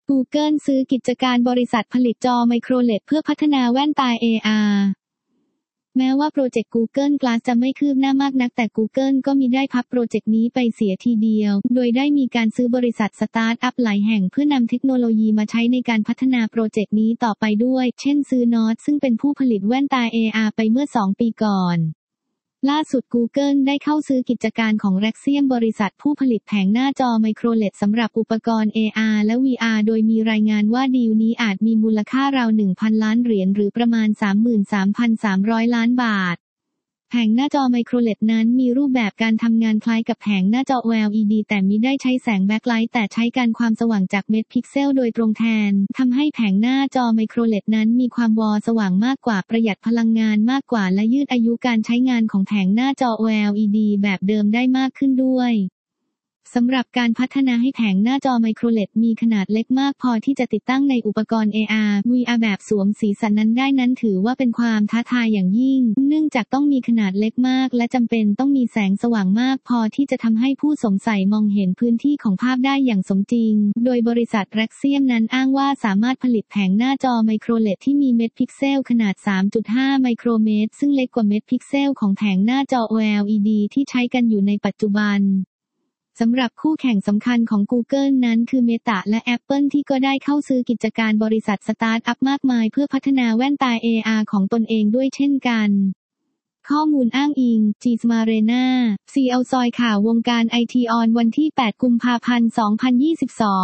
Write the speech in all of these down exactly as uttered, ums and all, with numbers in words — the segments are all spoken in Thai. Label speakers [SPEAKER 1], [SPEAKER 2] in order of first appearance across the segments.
[SPEAKER 1] Google ซื้อกิจการบริษัทผลิตจอไมโคร แอล อี ดี เพื่อพัฒนาแว่นตา เอ อาร์ แม้ว่าโปรเจกต์ Google Glass จะไม่คืบหน้ามากนักแต่ Google ก็มิได้พับโปรเจกต์นี้ไปเสียทีเดียวโดยได้มีการซื้อบริษัทสตาร์ทอัพหลายแห่งเพื่อนำเทคโนโลยีมาใช้ในการพัฒนาโปรเจกต์นี้ต่อไปด้วยเช่นซื้อ Nord ซึ่งเป็นผู้ผลิตแว่นตา เอ อาร์ ไปเมื่อสองปีก่อนล่าสุด Google ได้เข้าซื้อกิจการของ Raxium บริษัทผู้ผลิตแผงหน้าจอไมโคร แอล อี ดี สำหรับอุปกรณ์ เอ อาร์ และ วี อาร์ โดยมีรายงานว่าดีลนี้อาจมีมูลค่าราว หนึ่งพัน ล้านเหรียญหรือประมาณ สามหมื่นสามพันสามร้อย ล้านบาทแผงหน้าจอไมโคร แอล อี ดี นั้นมีรูปแบบการทำงานคล้ายกับแผงหน้าจอ แอล อี ดี แต่มิได้ใช้แสงแบ็คไลท์แต่ใช้การความสว่างจากเม็ดพิกเซลโดยตรงแทนทำให้แผงหน้าจอไมโคร แอล อี ดี นั้นมีความวอสว่างมากกว่าประหยัดพลังงานมากกว่าและยืดอายุการใช้งานของแผงหน้าจอ แอล อี ดี แบบเดิมได้มากขึ้นด้วยสำหรับการพัฒนาให้แผงหน้าจอไมโคร แอล อี ดี มีขนาดเล็กมากพอที่จะติดตั้งในอุปกรณ์ เอ อาร์ วี อาร์ แบบสวมสีสันนั้นได้นั้นถือว่าเป็นความท้าทายอย่างยิ่งเนื่องจากต้องมีขนาดเล็กมากและจำเป็นต้องมีแสงสว่างมากพอที่จะทำให้ผู้สวมใส่มองเห็นพื้นที่ของภาพได้อย่างสมจริงโดยบริษัท Raxium นั้นอ้างว่าสามารถผลิตแผงหน้าจอไมโคร แอล อี ดี ที่มีเม็ดพิกเซลขนาด สามจุดห้า ไมโครเมตรซึ่งเล็กกว่าเม็ดพิกเซลของแผงหน้าจอ แอล อี ดี ที่ใช้กันอยู่ในปัจจุบันสำหรับคู่แข่งสำคัญของ Google นั้นคือ Meta และ Apple ที่ก็ได้เข้าซื้อกิจการบริษัทสตาร์ทอัพมากมายเพื่อพัฒนาแว่นตา เอ อาร์ ของตนเองด้วยเช่นกันข้อมูลอ้างอิง จี สมาเรนา ซี แอล ซอยข่าววงการไอทีออนวันที่ แปด กุมภาพันธ์ สองพันยี่สิบสอง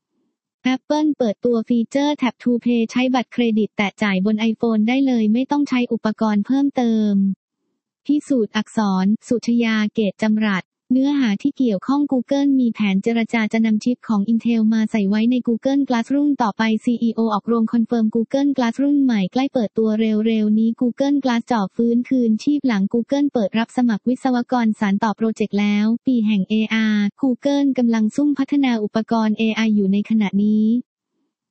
[SPEAKER 1] Apple เปิดตัวฟีเจอร์ Tap to Pay ใช้บัตรเครดิตแตะจ่ายบน iPhone ได้เลยไม่ต้องใช้อุปกรณ์เพิ่มเติมพิสูจน์อักษร สุชยา เกตจำรัดเนื้อหาที่เกี่ยวข้อง Google มีแผนเจรจาจะนำชิปของ Intel มาใส่ไว้ใน Google Glass รุ่นต่อไป ซี อี โอ ออกโรงคอนเฟิร์ม Google Glass รุ่นใหม่ใกล้เปิดตัวเร็วๆนี้ Google Glass จ่อฟื้นคืนชีพหลัง Google เปิดรับสมัครวิศวกรสานต่อโปรเจกต์แล้วปีแห่ง เอ อาร์ Google กำลังซุ่มพัฒนาอุปกรณ์ เอ อาร์ อยู่ในขณะนี้